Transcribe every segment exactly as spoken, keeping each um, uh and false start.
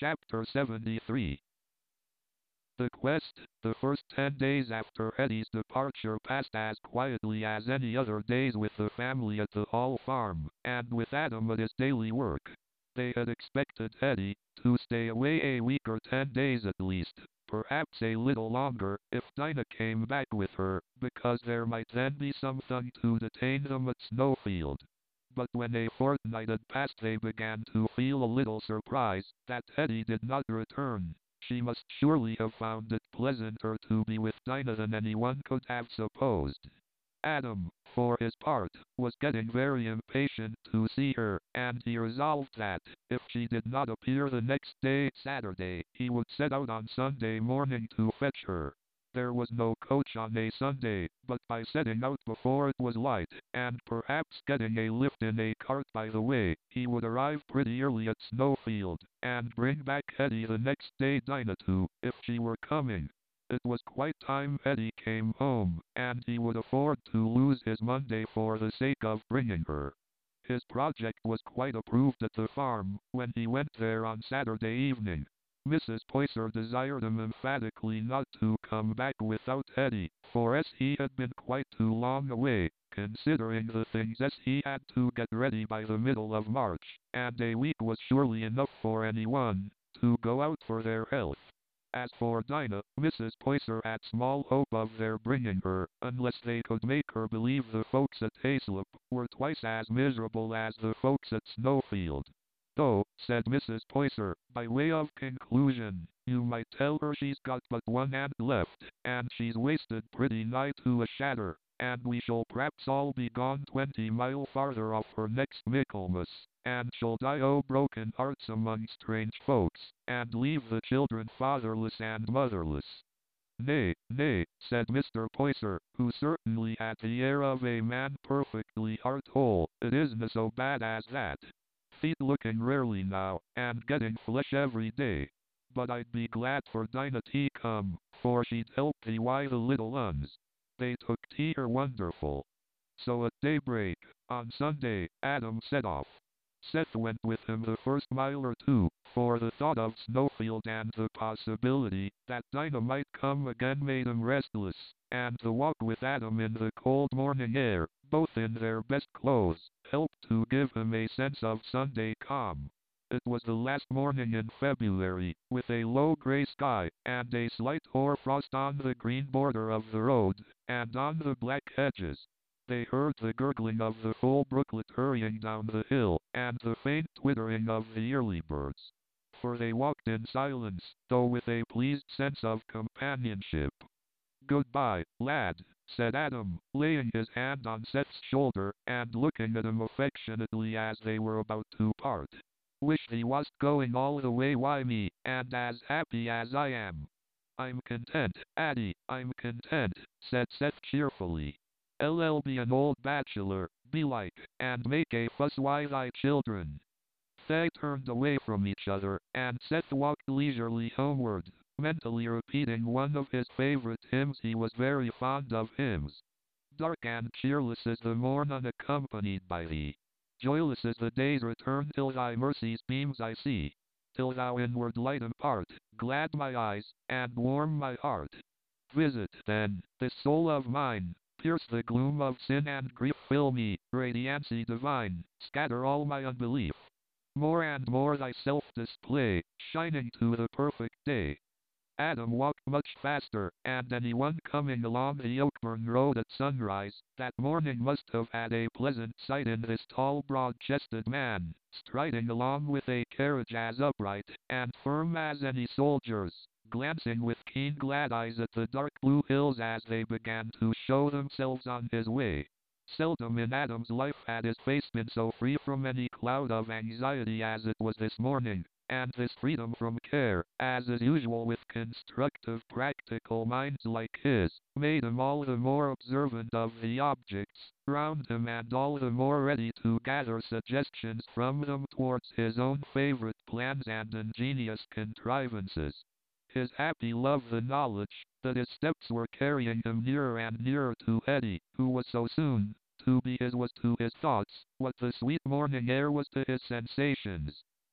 Chapter seventy-three. The quest. The first ten days after Eddie's departure passed as quietly as any other days with the family at the Hall farm, and with Adam at his daily work. They had expected Eddie to stay away a week or ten days at least, perhaps a little longer, if Dinah came back with her, because there might then be something to detain them at Snowfield. But when a fortnight had passed they began to feel a little surprised that Eddie did not return. She must surely have found it pleasanter to be with Dinah than anyone could have supposed. Adam, for his part, was getting very impatient to see her, and he resolved that, if she did not appear the next day, Saturday, he would set out on Sunday morning to fetch her. There was no coach on a Sunday, but by setting out before it was light, and perhaps getting a lift in a cart by the way, he would arrive pretty early at Snowfield, and bring back Eddie the next day Dinah too, if she were coming. It was quite time Eddie came home, and he would afford to lose his Monday for the sake of bringing her. His project was quite approved at the farm, when he went there on Saturday evening. Missus Poyser desired him emphatically not to come back without Eddie, for as he had been quite too long away, considering the things as he had to get ready by the middle of March, and a week was surely enough for anyone to go out for their health. As for Dinah, Missus Poyser had small hope of their bringing her, unless they could make her believe the folks at Hayslip were twice as miserable as the folks at Snowfield. Though, said Missus Poyser, by way of conclusion, you might tell her she's got but one aunt left, and she's wasted pretty nigh to a shatter, and we shall p'raps all be gone twenty mile farther off her next Michaelmas, and she'll die o' broken hearts among strange folks, and leave the children fatherless and motherless. Nay, nay, said Mister Poyser, who certainly had the air of a man perfectly heart-whole, it isna so bad as that. Feet looking rarely now, and getting flesh every day. But I'd be glad for Dinah to come, for she'd help thee wi' the little uns. They took to her wonderful. So at daybreak, on Sunday, Adam set off. Seth went with him the first mile or two, for the thought of Snowfield and the possibility that Dinah might come again made him restless, and the walk with Adam in the cold morning air, both in their best clothes, helped to give him a sense of Sunday calm. It was the last morning in February, with a low grey sky, and a slight hoar-frost on the green border of the road, and on the black hedges. They heard the gurgling of the full brooklet hurrying down the hill, and the faint twittering of the early birds. For they walked in silence, though with a pleased sense of companionship. Goodbye, lad, said Adam, laying his hand on Seth's shoulder, and looking at him affectionately as they were about to part. Wish thee wast going all the way wi' me, and as happy as I am. I'm content, Addie, I'm content, said Seth cheerfully. I'll be an old bachelor, belike, and make a fuss wi' thy children. They turned away from each other, and Seth walked leisurely homeward, mentally repeating one of his favorite hymns. He was very fond of hymns. Dark and cheerless is the morn unaccompanied by thee. Joyless is the day's return till thy mercy's beams I see. Till thou inward light impart, glad my eyes, and warm my heart. Visit, then, this soul of mine. Pierce the gloom of sin and grief, fill me, radiancy divine, scatter all my unbelief. More and more thyself display, shining to the perfect day. Adam walked much faster, and anyone coming along the Oakburn Road at sunrise that morning must have had a pleasant sight in this tall broad-chested man, striding along with a carriage as upright and firm as any soldier's, glancing with keen glad eyes at the dark blue hills as they began to show themselves on his way. Seldom in Adam's life had his face been so free from any cloud of anxiety as it was this morning, and this freedom from care, as is usual with constructive practical minds like his, made him all the more observant of the objects round him and all the more ready to gather suggestions from them towards his own favorite plans and ingenious contrivances. His happy loved the knowledge that his steps were carrying him nearer and nearer to Eddie, who was so soon to be his was to his thoughts what the sweet morning air was to his sensations.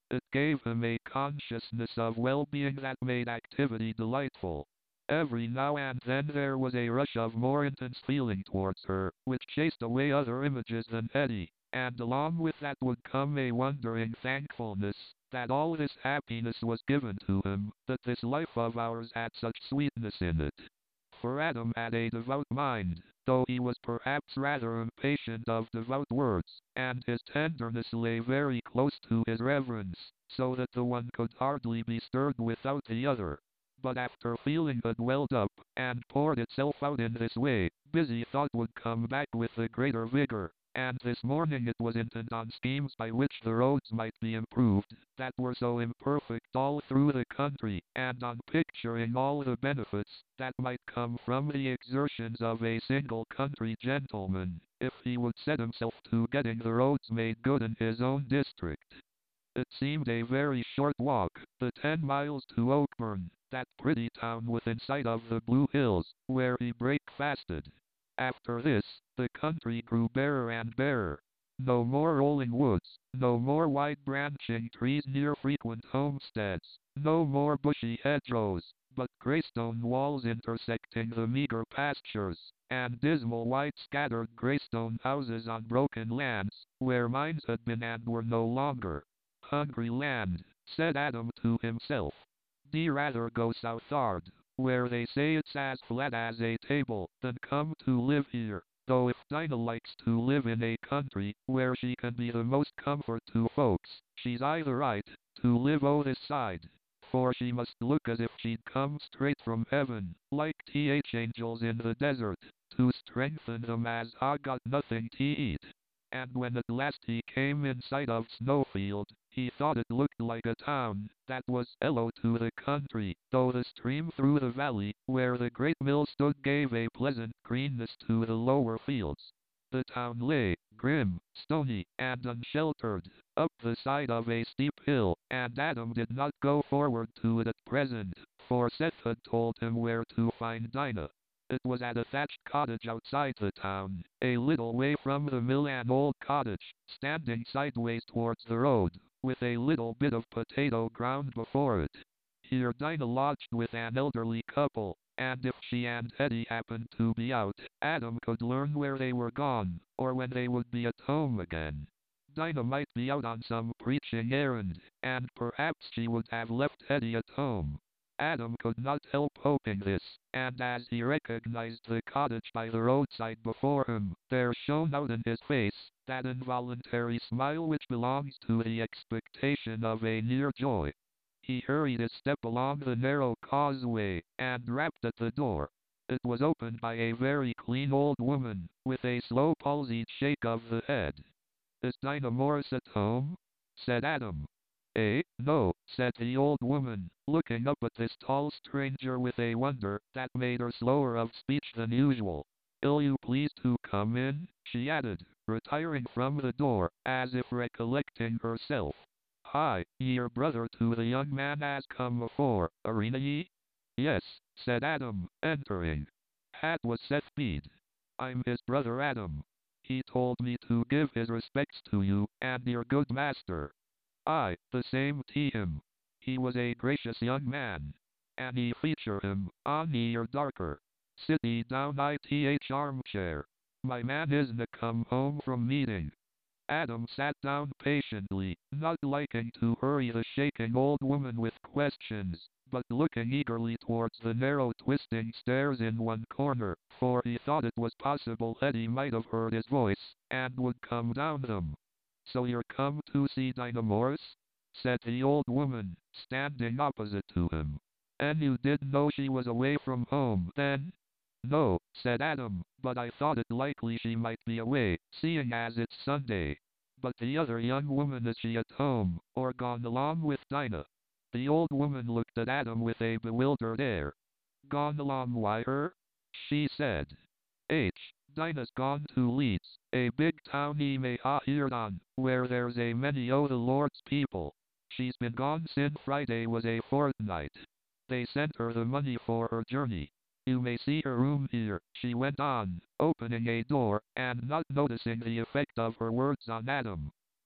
It gave him a consciousness of well-being that made activity delightful. Every now and then there was a rush of more intense feeling towards her, which chased away other images than Eddie, and along with that would come a wondering thankfulness that all this happiness was given to him, that this life of ours had such sweetness in it. For Adam had a devout mind, though he was perhaps rather impatient of devout words, and his tenderness lay very close to his reverence, so that the one could hardly be stirred without the other. But after feeling had welled up, and poured itself out in this way, busy thought would come back with a greater vigor, and this morning it was intent on schemes by which the roads might be improved, that were so imperfect all through the country, and on picturing all the benefits that might come from the exertions of a single country gentleman, if he would set himself to getting the roads made good in his own district. It seemed a very short walk, the ten miles to Oakburn, that pretty town within sight of the Blue Hills, where he breakfasted. After this, the country grew barer and barer. No more rolling woods, no more wide-branching trees near frequent homesteads, no more bushy hedgerows, but greystone walls intersecting the meager pastures, and dismal white scattered greystone houses on broken lands, where mines had been and were no longer. Hungry land, said Adam to himself. D rather go southward, where they say it's as flat as a table, than come to live here. Though if Dinah likes to live in a country, where she can be the most comfort to folks, she's either right, to live o' this side. For she must look as if she'd come straight from heaven, like th angels in the desert, to strengthen them as ha got nothing to eat. And when at last he came in sight of Snowfield, he thought it looked like a town that was hello to the country, though the stream through the valley, where the great mill stood, gave a pleasant greenness to the lower fields. The town lay, grim, stony, and unsheltered, up the side of a steep hill, and Adam did not go forward to it at present, for Seth had told him where to find Dinah. It was at a thatched cottage outside the town, a little way from the mill, an old cottage, standing sideways towards the road, with a little bit of potato ground before it. Here Dinah lodged with an elderly couple, and if she and Eddie happened to be out, Adam could learn where they were gone, or when they would be at home again. Dinah might be out on some preaching errand, and perhaps she would have left Eddie at home. Adam could not help hoping this, and as he recognized the cottage by the roadside before him, there shone out in his face that involuntary smile which belongs to the expectation of a near joy. He hurried his step along the narrow causeway, and rapped at the door. It was opened by a very clean old woman, with a slow palsied shake of the head. "Is Dinah Morris at home?" said Adam. "Eh, no," said the old woman, looking up at this tall stranger with a wonder that made her slower of speech than usual. "'Ill you please to come in?" she added, retiring from the door, as if recollecting herself. "Hi, ye're brother to the young man as come afore, arena ye?" "Yes," said Adam, entering. "That was Seth Bede. I'm his brother Adam. He told me to give his respects to you, and your good master." "Aye, the same to him. He was a gracious young man. An ye feature him, on your darker. Sit ye down I th armchair. My man isna come home from meeting." Adam sat down patiently, not liking to hurry the shaking old woman with questions, but looking eagerly towards the narrow twisting stairs in one corner, for he thought it was possible Eddie might have heard his voice, and would come down them. "So you're come to see Dinah Morris?" said the old woman, standing opposite to him. "And you didn't know she was away from home, then?" "No," said Adam, "but I thought it likely she might be away, seeing as it's Sunday. But the other young woman, is she at home, or gone along with Dinah?" The old woman looked at Adam with a bewildered air. "Gone along wi' her?" she said. "H. Dinah's gone to Leeds, a big town ye may ha heard on, where there's a many o' the Lord's people. She's been gone sin' Friday was a fortnight. They sent her the money for her journey. You may see her room here," she went on, opening a door, and not noticing the effect of her words on Adam.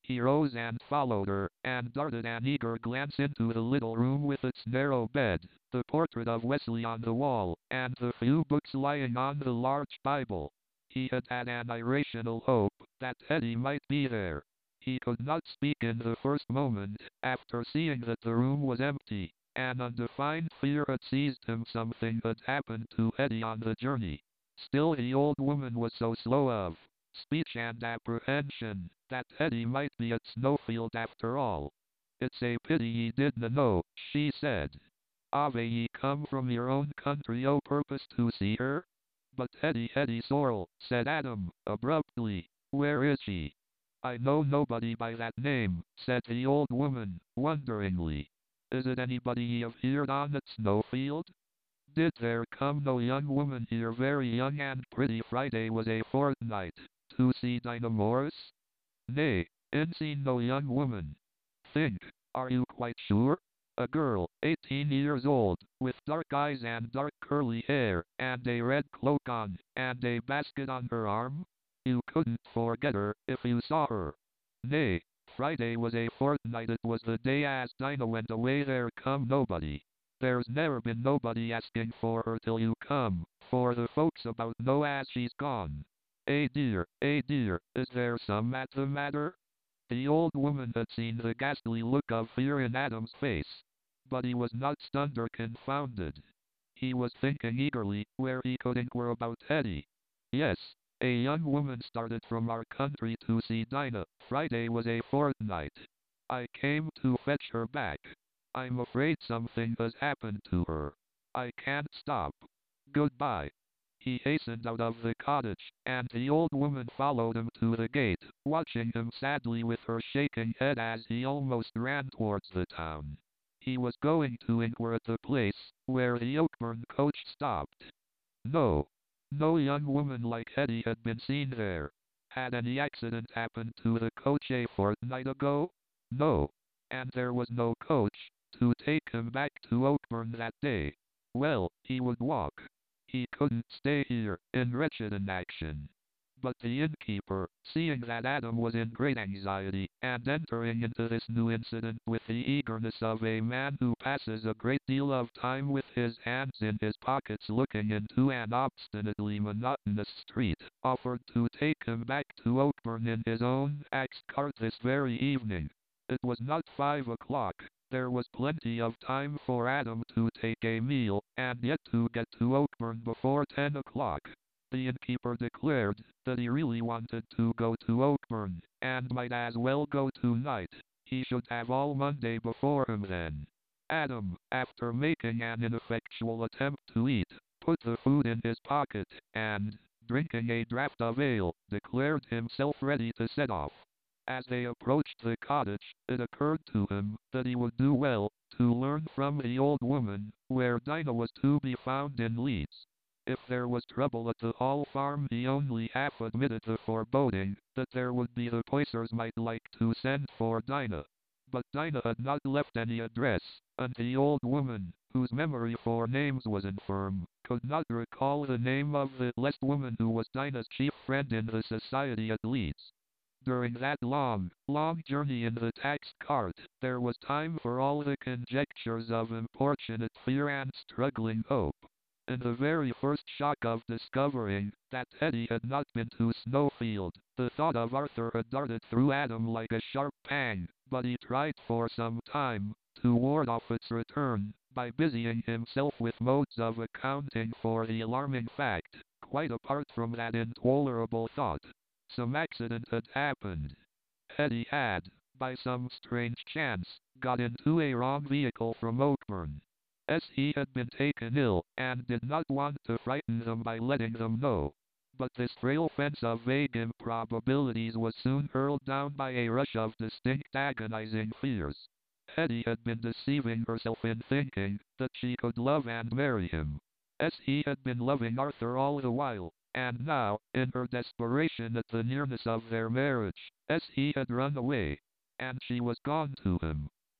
He rose and followed her, and darted an eager glance into the little room with its narrow bed, the portrait of Wesley on the wall, and the few books lying on the large Bible. He had had an irrational hope that Hetty might be there. He could not speak in the first moment, after seeing that the room was empty. An undefined fear had seized him. Something had happened to Hetty on the journey. Still the old woman was so slow of speech and apprehension, that Hetty might be at Snowfield after all. It's a pity ye didna know, she said. Ave ye come from your own country o' purpose to see her? But Hetty, Hetty Sorrel, said Adam, abruptly, where is she? I know nobody by that name, said the old woman, wonderingly. Is it anybody ye have heard on at Snowfield? Did there come no young woman here, very young and pretty? Friday was a fortnight to see Dinah Morris? Nay, in seen no young woman. Think, are you quite sure? A girl, eighteen years old, with dark eyes and dark curly hair, and a red cloak on, and a basket on her arm? You couldn't forget her, if you saw her. Nay, Friday was a fortnight, it was the day as Dinah went away, there come nobody. There's never been nobody asking for her till you come, for the folks about know as she's gone. Eh dear, eh dear, is there some at the matter? The old woman had seen the ghastly look of fear in Adam's face. But he was not stunned or confounded. He was thinking eagerly where he could inquire about Hetty. Yes, a young woman started from our country to see Dinah. Friday was a fortnight. I came to fetch her back. I'm afraid something has happened to her. I can't stop. Goodbye. He hastened out of the cottage, and the old woman followed him to the gate, watching him sadly with her shaking head as he almost ran towards the town. He was going to inquire at the place where the Oakburn coach stopped. No. No young woman like Hetty had been seen there. Had any accident happened to the coach a fortnight ago? No. And there was no coach to take him back to Oakburn that day. Well, he would walk. He couldn't stay here, in wretched inaction. But the innkeeper, seeing that Adam was in great anxiety, and entering into this new incident with the eagerness of a man who passes a great deal of time with his hands in his pockets looking into an obstinately monotonous street, offered to take him back to Oakburn in his own axe cart this very evening. It was not five o'clock. There was plenty of time for Adam to take a meal, and yet to get to Oakburn before ten o'clock. The innkeeper declared that he really wanted to go to Oakburn, and might as well go tonight. He should have all Monday before him then. Adam, after making an ineffectual attempt to eat, put the food in his pocket, and, drinking a draught of ale, declared himself ready to set off. As they approached the cottage, it occurred to him that he would do well to learn from the old woman where Dinah was to be found in Leeds. If there was trouble at the Hall Farm, he only half admitted the foreboding that there would be the Poycers might like to send for Dinah. But Dinah had not left any address, and the old woman, whose memory for names was infirm, could not recall the name of the blessed woman who was Dinah's chief friend in the society at Leeds. During that long, long journey in the taxed cart, there was time for all the conjectures of importunate fear and struggling hope. In the very first shock of discovering that Hetty had not been to Snowfield, the thought of Arthur had darted through Adam like a sharp pang, but he tried for some time to ward off its return, by busying himself with modes of accounting for the alarming fact. Quite apart from that intolerable thought, some accident had happened. Hetty had, by some strange chance, got into a wrong vehicle from Oakburn. As he had been taken ill, and did not want to frighten them by letting them know. But this frail fence of vague improbabilities was soon hurled down by a rush of distinct agonizing fears. Hetty had been deceiving herself in thinking that she could love and marry him, as he had been loving Arthur all the while, and now, in her desperation at the nearness of their marriage, as he had run away, and she was gone to him.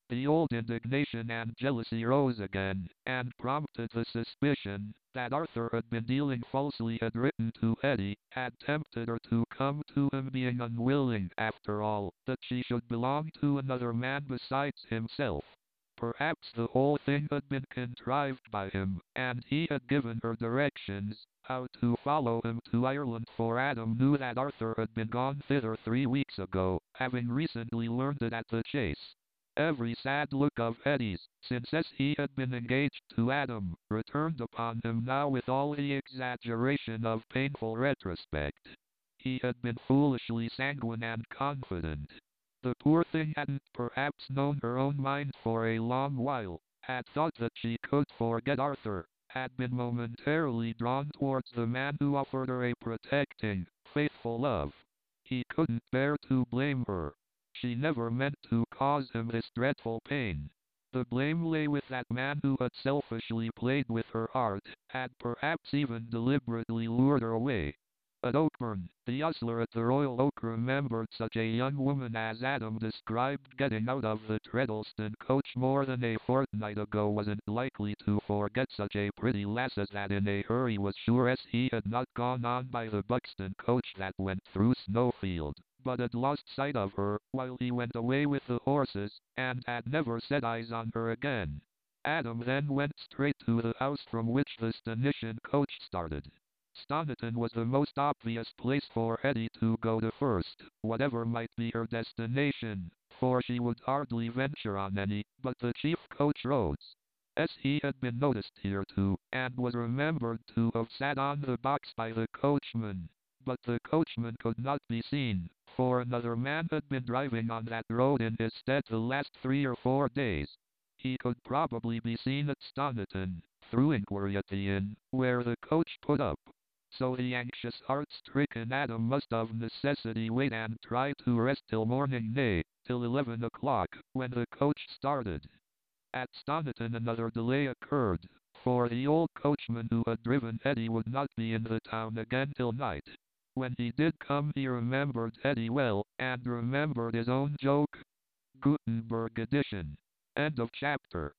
The old indignation and jealousy rose again, and prompted the suspicion that Arthur had been dealing falsely, had written to Eddie, had tempted her to come to him, being unwilling, after all, that she should belong to another man besides himself. Perhaps the whole thing had been contrived by him, and he had given her directions how to follow him to Ireland, for Adam knew that Arthur had been gone thither three weeks ago, having recently learned it at the Chase. Every sad look of Eddie's, since as he had been engaged to Adam, returned upon him now with all the exaggeration of painful retrospect. He had been foolishly sanguine and confident. The poor thing hadn't perhaps known her own mind for a long while, had thought that she could forget Arthur, had been momentarily drawn towards the man who offered her a protecting, faithful love. He couldn't bear to blame her. She never meant to cause him this dreadful pain. The blame lay with that man who had selfishly played with her heart, had perhaps even deliberately lured her away. At Oakburn, the ostler at the Royal Oak remembered such a young woman as Adam described getting out of the Treddleston coach more than a fortnight ago wasn't likely to forget such a pretty lass as that in a hurry, was sure as he had not gone on by the Buxton coach that went through Snowfield, but had lost sight of her while he went away with the horses, and had never set eyes on her again. Adam then went straight to the house from which the Stoniton coach started. Stoniton was the most obvious place for Eddie to go to first, whatever might be her destination, for she would hardly venture on any but the chief coach roads. As he had been noticed here too, and was remembered to have sat on the box by the coachman, but the coachman could not be seen, for another man had been driving on that road in his stead the last three or four days. He could probably be seen at Stoniton, through inquiry at the inn, where the coach put up. So the anxious, heart-stricken Adam must of necessity wait and try to rest till morning, nay, till eleven o'clock, when the coach started. At Stoniton another delay occurred, for the old coachman who had driven Eddie would not be in the town again till night. When he did come he remembered Eddie well, and remembered his own joke. Gutenberg edition. End of chapter.